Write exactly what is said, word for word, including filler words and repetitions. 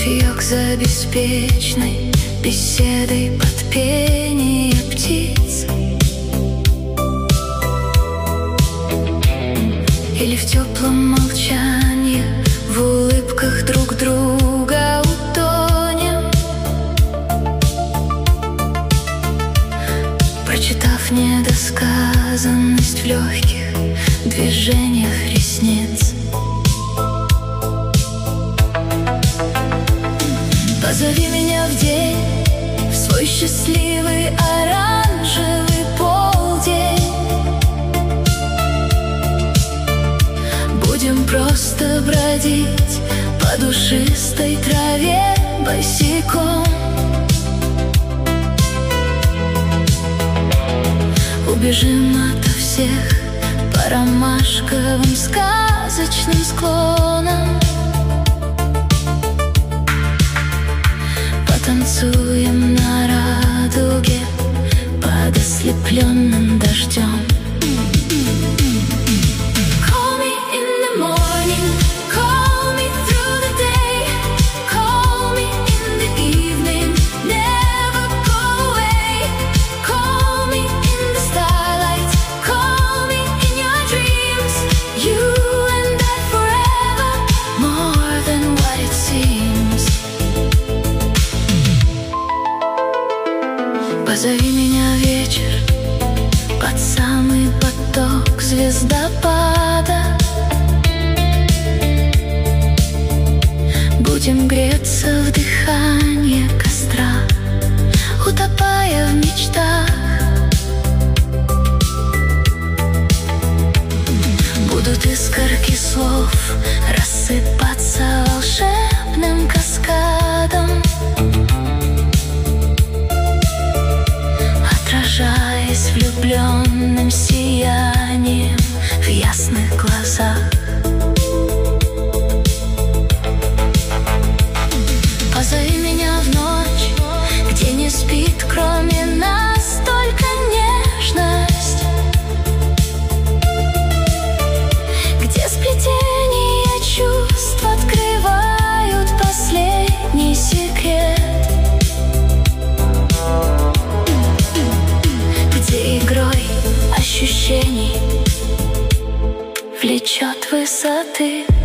Кофеек за беспечной беседой под пение птиц, или в теплом молчании, в улыбках друг друга утонем, прочитав недосказанность в легких движениях ресниц. Позови меня в день, в свой счастливый оранжевый полдень. Будем просто бродить по душистой траве босиком. Убежим ото всех по ромашковым сказочным склонам. Танцуем на радуге под ослепленным дождем. Call me in the morning, call me through the day, call me in the evening, never go away. Call me in the starlight, call me in your dreams. You and I forever, more than what it seems. Позови меня вечер под самый поток звездопада. Будем греться в дыхании костра, утопая в мечтах. Будут искорки слов рассыпаться волшебным каскадом, отражаясь влюбленным сиянием в ясных глазах. Позови меня в ночь, где не спит кроме нас только нежность, где сплетение чувств открывают последний секрет, игрой ощущений влечет высоты.